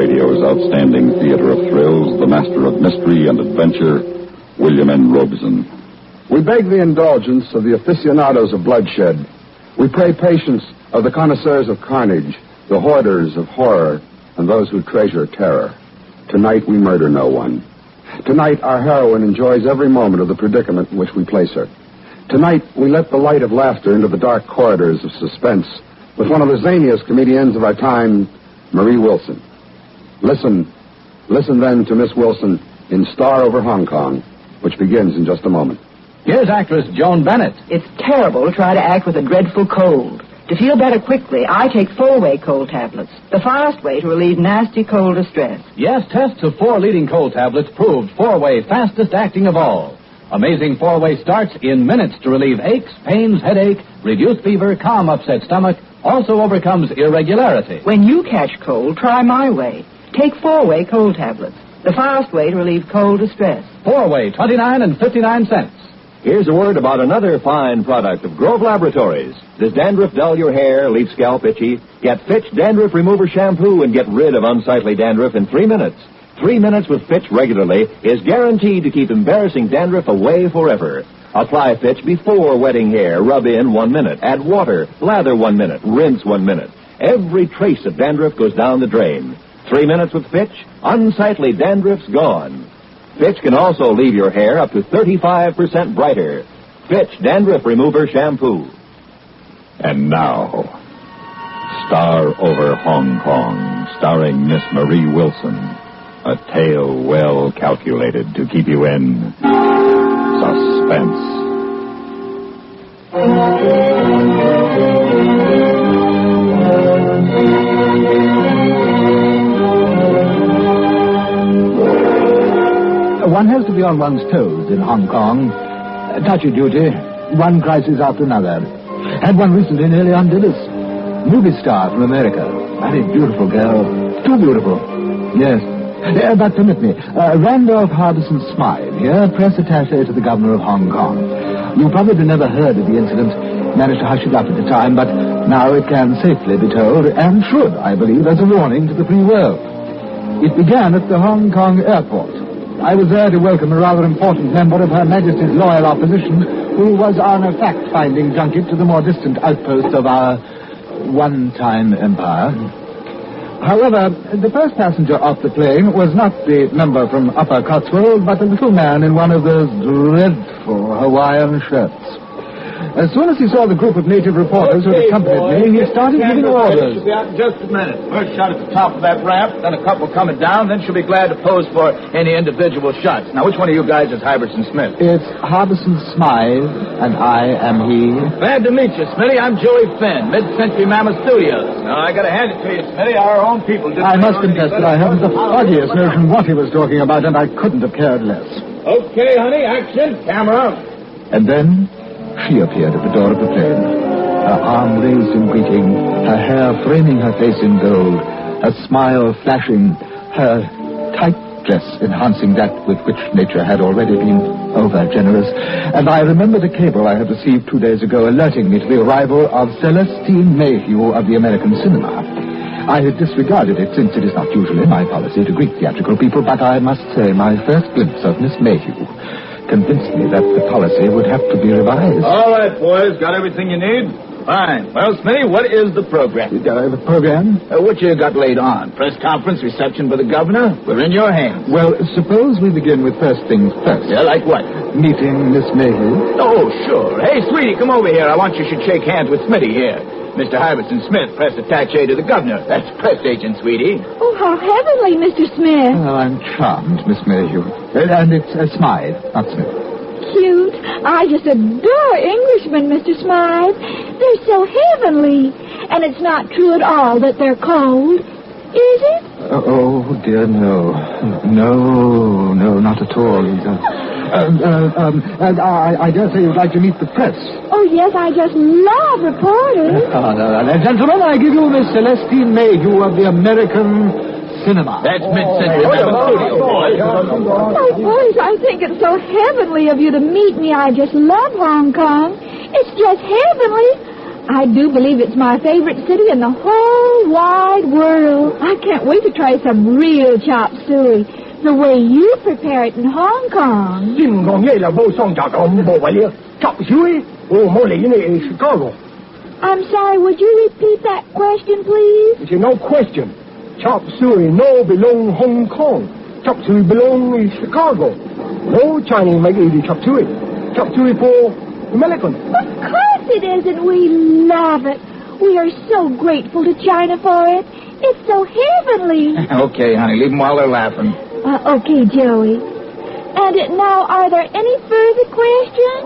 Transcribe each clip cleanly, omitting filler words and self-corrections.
radio's outstanding theater of thrills, the master of mystery and adventure, William N. Robeson. We beg the indulgence of the aficionados of bloodshed. We pray patience of the connoisseurs of carnage, the hoarders of horror, and those who treasure terror. Tonight we murder no one. Tonight our heroine enjoys every moment of the predicament in which we place her. Tonight we let the light of laughter into the dark corridors of suspense with one of the zaniest comedians of our time, Marie Wilson. Listen then to Miss Wilson in Star Over Hong Kong, which begins in just a moment. Here's actress Joan Bennett. It's terrible to try to act with a dreadful cold. To feel better quickly, I take 4-way cold tablets, the fast way to relieve nasty cold distress. Yes, tests of 4 leading cold tablets proved 4-way fastest acting of all. Amazing 4-way starts in minutes to relieve aches, pains, headache, reduce fever, calm upset stomach, also overcomes irregularity. When you catch cold, try my way. Take 4-way cold tablets, the fast way to relieve cold distress. 4-way, 29 and 59 cents. Here's a word about another fine product of Grove Laboratories. Does dandruff dull your hair, leave scalp itchy? Get Fitch Dandruff Remover Shampoo and get rid of unsightly dandruff in 3 minutes. 3 minutes with Fitch regularly is guaranteed to keep embarrassing dandruff away forever. Apply Fitch before wetting hair. Rub in 1 minute. Add water. Lather 1 minute. Rinse 1 minute. Every trace of dandruff goes down the drain. 3 minutes with Fitch, unsightly dandruff's gone. Fitch can also leave your hair up to 35% brighter. Fitch Dandruff Remover Shampoo. And now, Star Over Hong Kong, starring Miss Marie Wilson. A tale well calculated to keep you in suspense. One has to be on one's toes in Hong Kong. Touchy duty, one crisis after another. Had one recently nearly undid us. Movie star from America. Very beautiful girl. Too beautiful. Yes. But permit me. Randolph Harbison Smythe here, press attaché to the governor of Hong Kong. You probably never heard of the incident. Managed to hush it up at the time, but now it can safely be told, and should, I believe, as a warning to the free world. It began at the Hong Kong airport. I was there to welcome a rather important member of Her Majesty's loyal opposition who was on a fact-finding junket to the more distant outpost of our one-time empire. However, the first passenger off the plane was not the member from Upper Cotswold, but a little man in one of those dreadful Hawaiian shirts. As soon as he saw the group of native reporters who had accompanied me, he started giving orders. She'll be out in just a minute. First shot at the top of that ramp, then a couple coming down, then she'll be glad to pose for any individual shots. Now, which one of you guys is Harbison Smith? It's Harbison Smythe, and I am he. Glad to meet you, Smitty. I'm Joey Finn, Mid-Century Mammoth Studios. Now, I gotta hand it to you, Smitty. Our own people didn't... I must confess that I haven't the foggiest notion what he was talking about, and I couldn't have cared less. Okay, honey, action, camera. And then she appeared at the door of the plane, her arm raised in greeting, her hair framing her face in gold, her smile flashing, her tight dress enhancing that with which nature had already been over-generous. And I remembered a cable I had received 2 days ago alerting me to the arrival of Celestine Mayhew of the American cinema. I had disregarded it since it is not usually my policy to greet theatrical people, but I must say my first glimpse of Miss Mayhew convinced me that the policy would have to be revised. All right, boys. Got everything you need? Fine. Well, Smitty, what is the program? The program? What you got laid on? Press conference, reception by the governor? We're in your hands. Well, suppose we begin with first things first. Yeah, like what? Meeting Miss Mayhew. Oh, sure. Hey, sweetie, come over here. I want you should shake hands with Smitty here. Mr. Harbison Smith, press attaché to the governor. That's press agent, sweetie. Oh, how heavenly, Mr. Smith. Oh, I'm charmed, Miss Mayhew. And it's Smythe, not Smith. Cute. I just adore Englishmen, Mr. Smythe. They're so heavenly. And it's not true at all that they're cold, is it? Oh, dear, no. No, not at all. And I dare say you'd like to meet the press. Oh, yes, I just love reporters. Now, gentlemen, I give you Miss Celestine Mayhew of the American cinema. That's Mid-Century Mammoth Studio, boys. Oh, boys, I think it's so heavenly of you to meet me. I just love Hong Kong. It's just heavenly. I do believe it's my favorite city in the whole wide world. I can't wait to try some real chop suey, the way you prepare it in Hong Kong. I'm sorry, would you repeat that question, please? It's no question. Chop suey no belong Hong Kong. Chop suey belong in Chicago. No Chinese make easy chop suey. Chop suey for American. Of course it is, and we love it. We are so grateful to China for it. It's so heavenly. Okay, honey, leave them while they're laughing. Okay, Joey. And now, are there any further questions?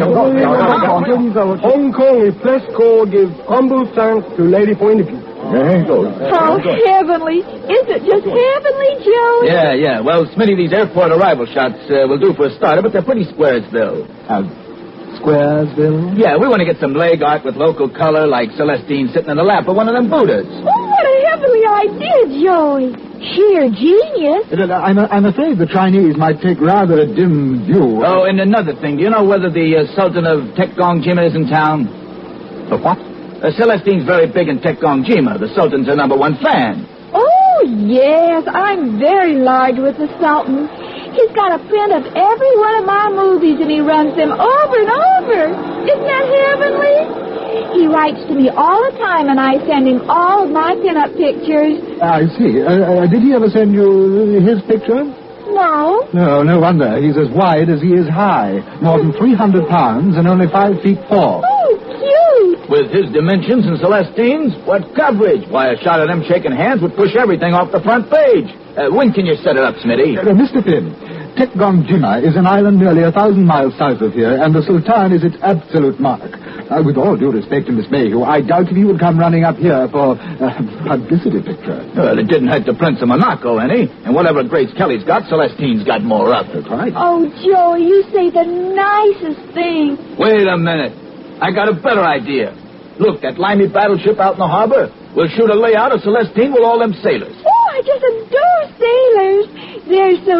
Hong Kong is place called give humble thanks to lady for interview. How heavenly. Isn't it just heavenly, Joey? Yeah. Well, Smitty, these airport arrival shots will do for a starter, but they're pretty squaresville. Squaresville? Yeah, we want to get some leg art with local color, like Celestine sitting in the lap of one of them Buddhas. Oh, what a heavenly idea, Joey. Sheer genius. I'm afraid the Chinese might take rather a dim view. Oh, and another thing. Do you know whether the Sultan of Tekgong-Jima is in town? The what? Celestine's very big in Tekgong-Jima. The Sultan's her #1 fan. Oh, yes. I'm very large with the Sultan. He's got a print of every one of my movies, and he runs them over and over. Isn't that heavenly? He writes to me all the time, and I send him all of my pin-up pictures. I see. Did he ever send you his picture? No. No wonder. He's as wide as he is high. More than 300 pounds and only 5 feet 4. Oh, cute. With his dimensions and Celestine's, what coverage? Why, a shot of them shaking hands would push everything off the front page. When can you set it up, Smitty? Mr. Finn, Tekgong-Jima is an island nearly 1,000 miles south of here, and the Sultan is its absolute monarch. With all due respect to Miss Mayhew, I doubt if he would come running up here for a publicity picture. Well, it didn't hurt the Prince of Monaco any. And whatever Grace Kelly's got, Celestine's got more of. That's right. Oh, Joey, you say the nicest thing. Wait a minute. I got a better idea. Look, that limey battleship out in the harbor. We'll shoot a layout of Celestine with all them sailors. Oh, I just adore sailors. They're so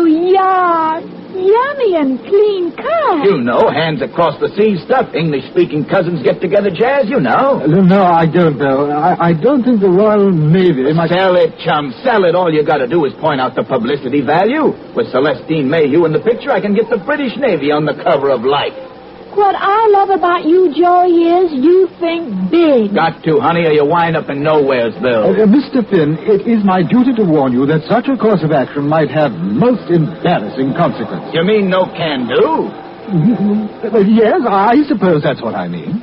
yummy and clean cut. You know, hands across the sea stuff. English-speaking cousins get together, Jazz, you know. No, I don't know. I don't think the Royal Navy might... Sell it, chum. Sell it. All you got to do is point out the publicity value. With Celestine Mayhew in the picture, I can get the British Navy on the cover of Life. What I love about you, Joey, is you think big. Got to, honey, or you wind up in Nowheresville. Mr. Finn, it is my duty to warn you that such a course of action might have most embarrassing consequences. You mean no can do? Yes, I suppose that's what I mean.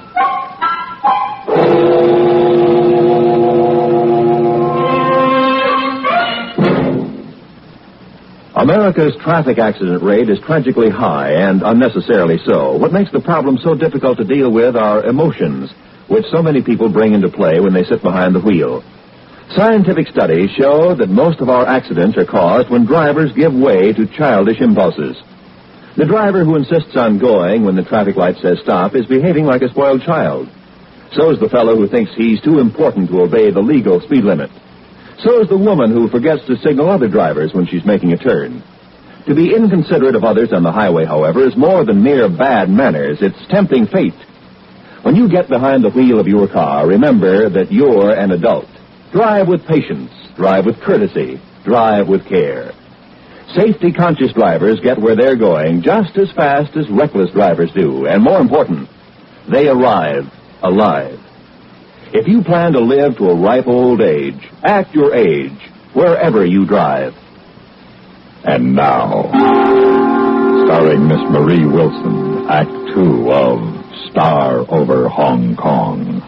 America's traffic accident rate is tragically high and unnecessarily so. What makes the problem so difficult to deal with are emotions, which so many people bring into play when they sit behind the wheel. Scientific studies show that most of our accidents are caused when drivers give way to childish impulses. The driver who insists on going when the traffic light says stop is behaving like a spoiled child. So is the fellow who thinks he's too important to obey the legal speed limit. So is the woman who forgets to signal other drivers when she's making a turn. To be inconsiderate of others on the highway, however, is more than mere bad manners. It's tempting fate. When you get behind the wheel of your car, remember that you're an adult. Drive with patience. Drive with courtesy. Drive with care. Safety-conscious drivers get where they're going just as fast as reckless drivers do. And more important, they arrive alive. If you plan to live to a ripe old age, act your age wherever you drive. And now, starring Miss Marie Wilson, Act 2 of Star Over Hong Kong.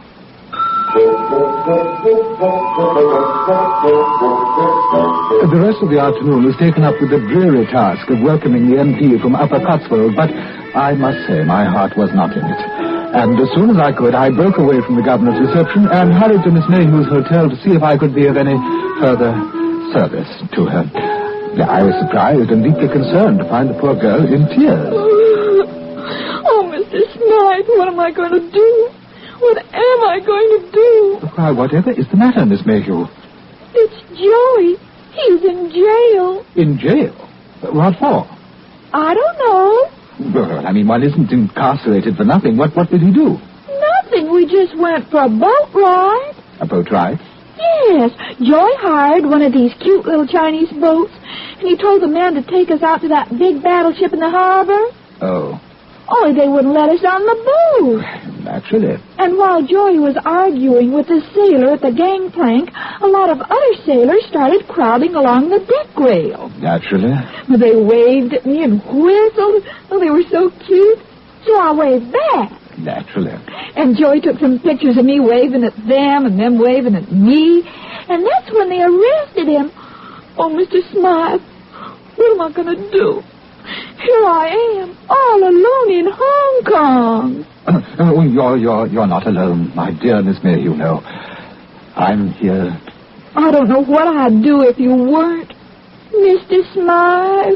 The rest of the afternoon was taken up with the dreary task of welcoming the MP from Upper Cotswold, but I must say my heart was not in it. And as soon as I could, I broke away from the governor's reception and hurried to Miss Mayhew's hotel to see if I could be of any further service to her. I was surprised and deeply concerned to find the poor girl in tears. Oh, Mr. Smythe, what am I going to do? What am I going to do? Why, whatever is the matter, Miss Mayhew? It's Joey. He's in jail. In jail? What for? I don't know. Well, I mean, one isn't incarcerated for nothing. What did he do? Nothing. We we just went for a boat ride. A boat ride? Yes. Joey hired one of these cute little Chinese boats, and he told the man to take us out to that big battleship in the harbor. Oh. Only they wouldn't let us on the boat. Naturally. And while Joey was arguing with the sailor at the gangplank, a lot of other sailors started crowding along the deck rail. Naturally. They waved at me and whistled. Oh, they were so cute. So I waved back. Naturally. And Joey took some pictures of me waving at them and them waving at me. And that's when they arrested him. Oh, Mr. Smythe, what am I going to do? Here I am, all alone in Hong Kong. You're not alone, my dear Miss Mayhew. No, I'm here. I don't know what I'd do if you weren't, Mr. Smythe.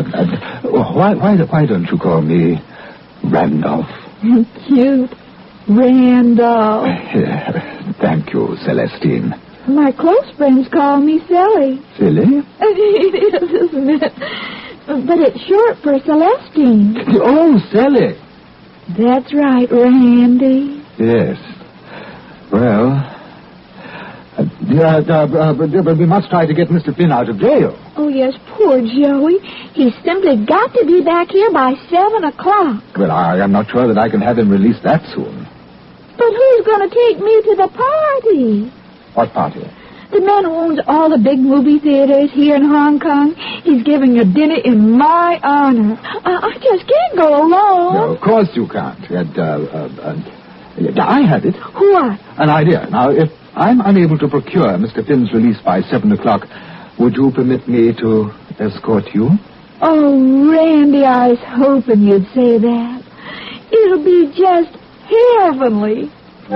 Why don't you call me Randolph? Cute, Randolph. Thank you, Celestine. My close friends call me Sally. Silly? It is, isn't it? But it's short for Celestine. Oh, Sally. That's right, Randy. Yes. Well, but we must try to get Mr. Finn out of jail. Oh, yes, poor Joey. He's simply got to be back here by 7 o'clock. Well, I am not sure that I can have him released that soon. But who's going to take me to the party? What party? The man who owns all the big movie theaters here in Hong Kong. He's giving a dinner in my honor. I just can't go alone. No, of course you can't. I had it. What? An idea. Now, if I'm unable to procure Mr. Finn's release by 7 o'clock, would you permit me to escort you? Oh, Randy, I was hoping you'd say that. It'll be just heavenly.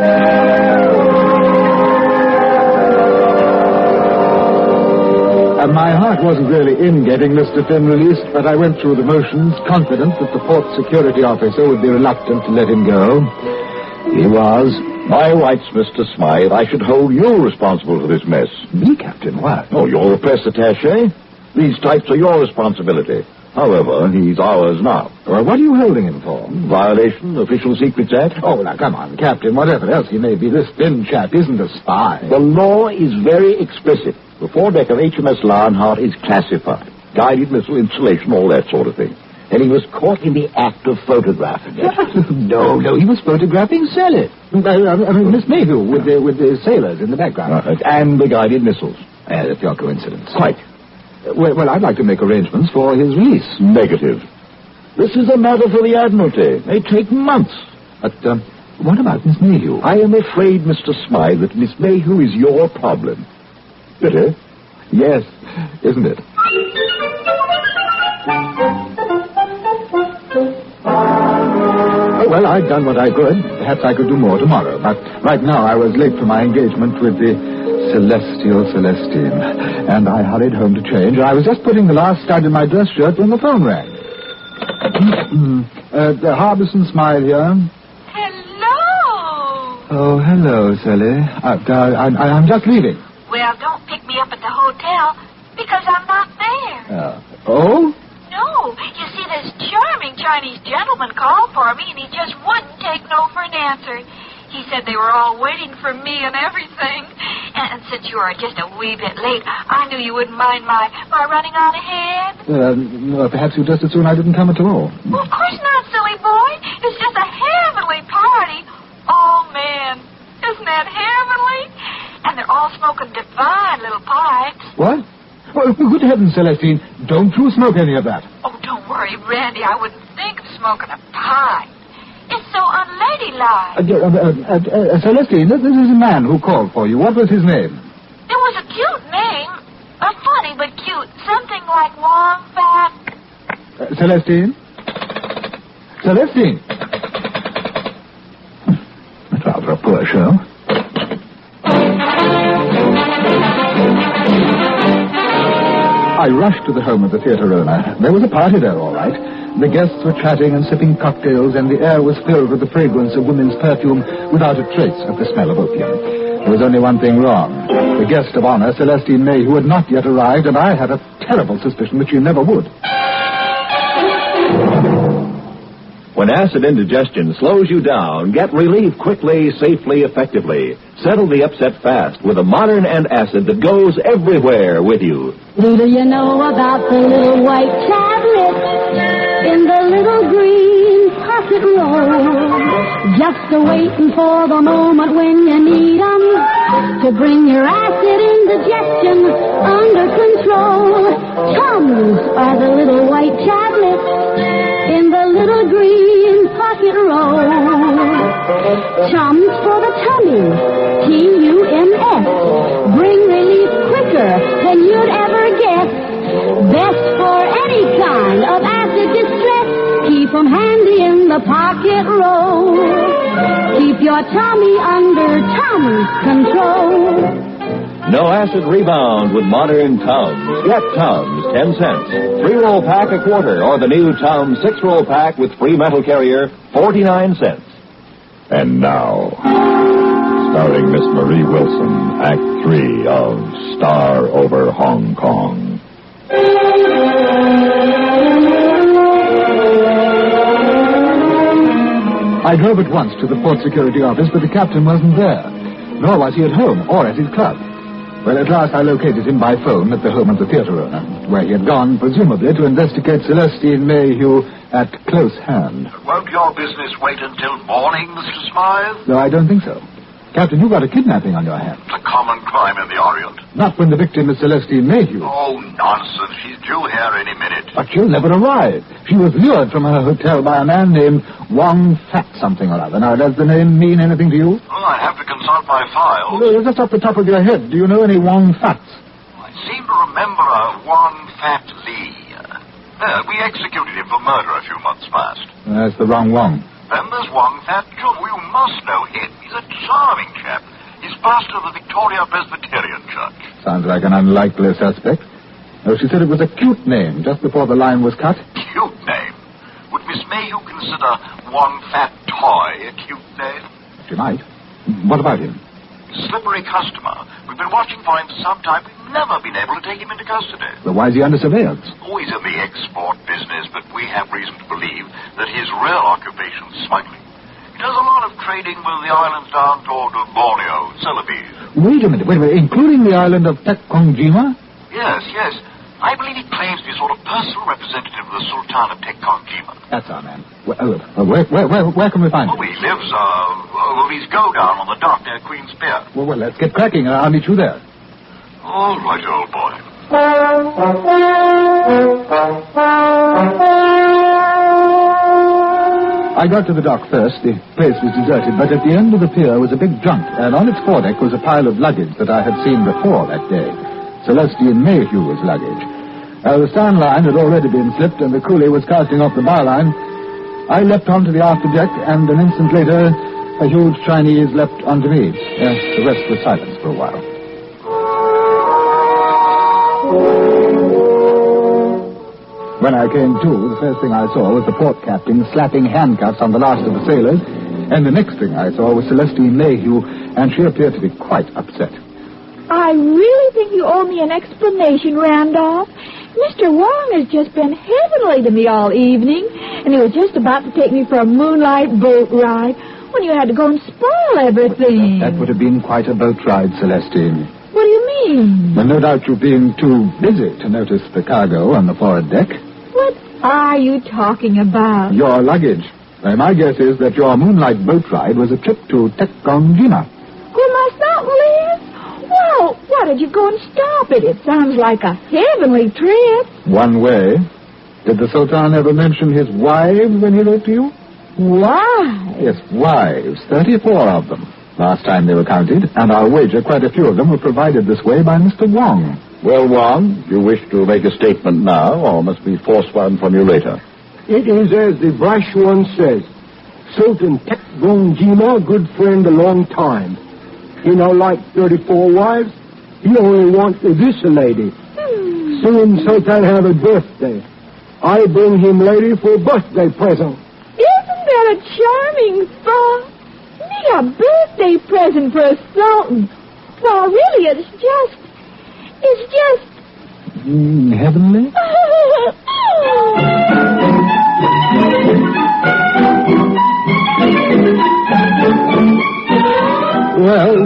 My heart wasn't really in getting Mr. Finn released, but I went through the motions, confident that the port security officer would be reluctant to let him go. He was. By rights, Mr. Smythe, I should hold you responsible for this mess. Me, Captain? What? Oh, you're the press attaché. These types are your responsibility. However, he's ours now. Well, what are you holding him for? Violation, Official Secrets Act. Oh, now, come on, Captain. Whatever else he may be, this Finn chap isn't a spy. The law is very explicit. The foredeck of HMS Lionheart is classified. Guided missile installation, all that sort of thing. And he was caught in the act of photographing it. No, he was photographing Sally. I mean, Miss Mayhew with the sailors in the background. And the guided missiles. That's your coincidence. Quite. Well, I'd like to make arrangements for his release. Negative. This is a matter for the Admiralty. They take months. But, what about Miss Mayhew? I am afraid, Mr. Smythe, that Miss Mayhew is your problem. Bitter? Yes, isn't it? Well, I've done what I could. Perhaps I could do more tomorrow. But right now I was late for my engagement with the celestial Celestine. And I hurried home to change. I was just putting the last stud in my dress shirt when the phone rang. Harbison Smythe here. Hello. Oh, hello, Sally. I'm just leaving. Well, don't pick me up at the hotel because I'm not there. Oh? No. You see, this charming Chinese gentleman called for me, and he just wouldn't take no for an answer. He said they were all waiting for me and everything. And since you are just a wee bit late, I knew you wouldn't mind my running on ahead. Perhaps you just as soon I didn't come at all. Well, of course not, silly boy. It's just a heavenly party. Oh, man. Isn't that heavenly? And they're all smoking divine little pipes. What? Well, good heavens, Celestine, don't you smoke any of that. Oh, don't worry, Randy. I wouldn't think of smoking a pipe. It's so unladylike. Celestine, this is a man who called for you. What was his name? It was a cute name. Funny but cute. Something like Long Fat. Celestine? Celestine? That's rather a poor show. I rushed to the home of the theater owner. There was a party there, all right. The guests were chatting and sipping cocktails, and the air was filled with the fragrance of women's perfume without a trace of the smell of opium. There was only one thing wrong. The guest of honor, Celestine Mayhew, had not yet arrived, and I had a terrible suspicion that she never would. When acid indigestion slows you down, get relief quickly, safely, effectively. Settle the upset fast with a modern antacid that goes everywhere with you. Little you know about the little white tablet in the little green pocket roll. Just a-waiting for the moment when you need 'em to bring your acid indigestion under control. Tums are the little white tablets in the little green pocket roll. Tums for the tummy, T-U-M-S. Bring relief quicker than you'd ever guess. Best for any kind of acid distress. Keep 'em handy in the pocket roll. Keep your tummy under Tums control. No acid rebound with modern Tums. Get Tums, 10 cents. 3-roll pack a quarter, or the new Tums 6-roll pack with free metal carrier, 49 cents. And now, starring Miss Marie Wilson, Act 3 of Star Over Hong Kong. I drove at once to the port security office, but the captain wasn't there. Nor was he at home or at his club. Well, at last I located him by phone at the home of the theater owner, where he had gone, presumably, to investigate Celestine Mayhew at close hand. Won't your business wait until morning, Mr. Smythe? No, I don't think so. Captain, you've got a kidnapping on your hands. It's a common crime in the Orient. Not when the victim is Celestine Mayhew. Oh, nonsense. She's due here any minute. But she'll never arrive. She was lured from her hotel by a man named Wong Fat something or other. Now, does the name mean anything to you? Oh, I have to consult my files. Just off the top of your head, do you know any Wong Fats? I seem to remember a Wong Fat Lee. We executed him for murder a few months past. That's the wrong Wong. Then there's Wong Fat Jun. You must know him. He's a charming chap. He's pastor of the Victoria Presbyterian Church. Sounds like an unlikely suspect. Oh, she said it was a cute name just before the line was cut. Cute name? Would Miss Mayhew consider Wong Fat Toy a cute name? She might. What about him? Slippery customer. We've been watching for him for some time. We've never been able to take him into custody. But why is he under surveillance? Oh, he's in the export business, but we have reason to believe that his real occupation is smuggling. He does a lot of trading with the islands down toward Borneo, Celebes. Wait a minute, including the island of Tekkongjima? Yes. I believe he claims to be a sort of personal representative of the Sultan of Tekkongjima. That's our man. Where can we find him? Oh, he lives, his go-down on the dock near Queen's Pier. Well, let's get cracking. I'll meet you there. All right, old boy. I got to the dock first. The place was deserted, but at the end of the pier was a big junk, and on its foredeck was a pile of luggage that I had seen before that day. Celestine Mayhew's luggage. The stern line had already been slipped, and the coolie was casting off the bar line. I leapt onto the afterdeck, and an instant later, a huge Chinese leapt onto me. The rest was silence for a while. When I came to, the first thing I saw was the port captain slapping handcuffs on the last of the sailors, and the next thing I saw was Celestine Mayhew, and she appeared to be quite upset. I really think you owe me an explanation, Randolph. Mr. Wong has just been heavenly to me all evening, and he was just about to take me for a moonlight boat ride when you had to go and spoil everything. That would have been quite a boat ride, Celestine. What do you mean? Well, no doubt you've been too busy to notice the cargo on the forward deck. What are you talking about? Your luggage. My guess is that your moonlight boat ride was a trip to Tekkongjima. Where my Sultan lives? Well, why did you go and stop it? It sounds like a heavenly trip. One way. Did the Sultan ever mention his wives when he wrote to you? Wives? Yes, wives. 34 of them. Last time they were counted, and I'll wager quite a few of them were provided this way by Mr. Wong. Well, Wong, you wish to make a statement now, or must we force one from you later? It is as the brash one says. Sultan Tekkongjima, good friend a long time. He no like 34 wives. He only wants this lady. Soon Sultan have a birthday. I bring him lady for birthday present. Isn't that a charming thought? Me a birthday present for a Sultan. Well, really, it's just... heavenly?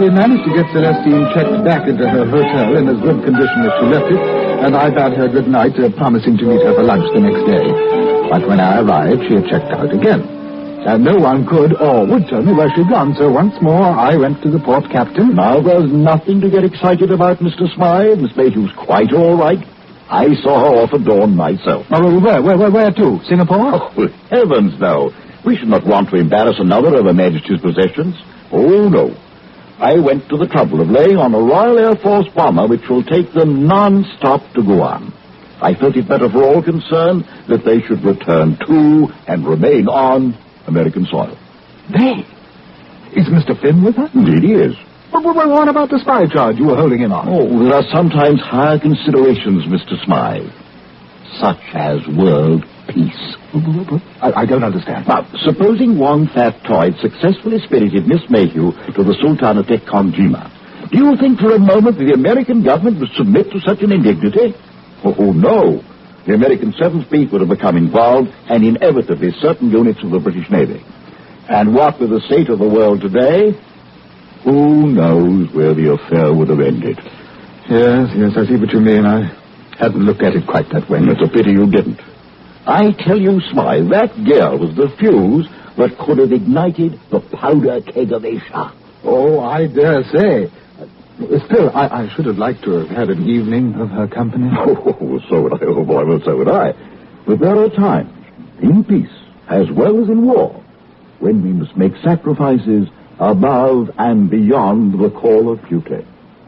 we managed to get Celestine checked back into her hotel in as good condition as she left it, and I bade her good night, promising to meet her for lunch the next day. But when I arrived, she had checked out again. And no one could or would tell me where she'd gone, so once more I went to the port captain. Now, there's nothing to get excited about, Mr. Smythe. Miss Mayhew's quite all right. I saw her off at dawn myself. Oh, where to? Singapore? Oh, heavens, no. We should not want to embarrass another of Her Majesty's possessions. Oh, no. I went to the trouble of laying on a Royal Air Force bomber which will take them non-stop to Guam. I felt it better for all concerned that they should return to and remain on American soil. They? Is Mr. Flynn with her? Indeed he is. But what about the spy charge you were holding him on? Oh, there are sometimes higher considerations, Mr. Smythe, such as world peace. I don't understand. Now, supposing one factoid successfully spirited Miss Mayhew to the Sultan of Tekongima, do you think for a moment that the American government would submit to such an indignity? Oh, no. The American Seventh Fleet would have become involved, and inevitably certain units of the British Navy. And what with the state of the world today, who knows where the affair would have ended. Yes, I see what you mean. I hadn't looked at it quite that way. It's a pity you didn't. I tell you, Smythe, that girl was the fuse that could have ignited the powder keg of Asia. Oh, I dare say. Still, I should have liked to have had an evening of her company. Oh, so would I. Oh, boy, well, so would I. But there are times, in peace as well as in war, when we must make sacrifices above and beyond the call of duty.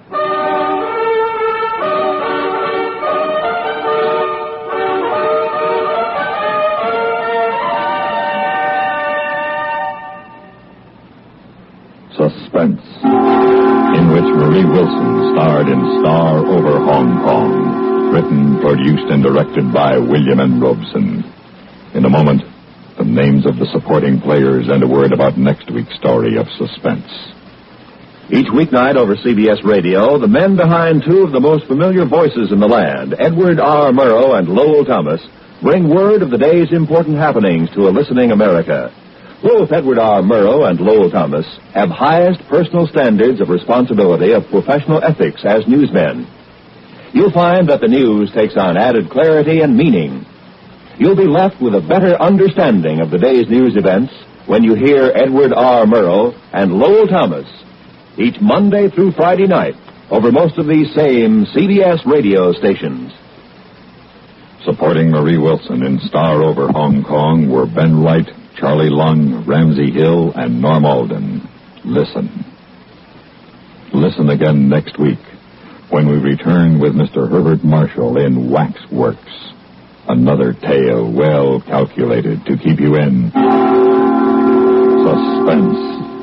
Suspense, in which Marie Wilson starred in Star Over Hong Kong, written, produced, and directed by William N. Robeson. In a moment, the names of the supporting players and a word about next week's story of Suspense. Each weeknight over CBS Radio, the men behind two of the most familiar voices in the land, Edward R. Murrow and Lowell Thomas, bring word of the day's important happenings to a listening America. Both Edward R. Murrow and Lowell Thomas have highest personal standards of responsibility of professional ethics as newsmen. You'll find that the news takes on added clarity and meaning. You'll be left with a better understanding of the day's news events when you hear Edward R. Murrow and Lowell Thomas each Monday through Friday night over most of these same CBS radio stations. Supporting Marie Wilson in Star Over Hong Kong were Ben Wright, Charlie Lung, Ramsey Hill, and Norm Alden. Listen. Listen again next week when we return with Mr. Herbert Marshall in Waxworks. Another tale well calculated to keep you in suspense.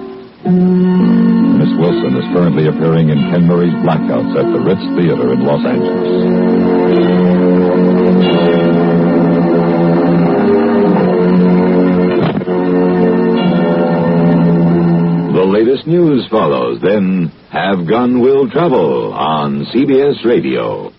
Miss Wilson is currently appearing in Ken Murray's Blackouts at the Ritz Theater in Los Angeles. The latest news follows, then Have Gun Will Travel on CBS Radio.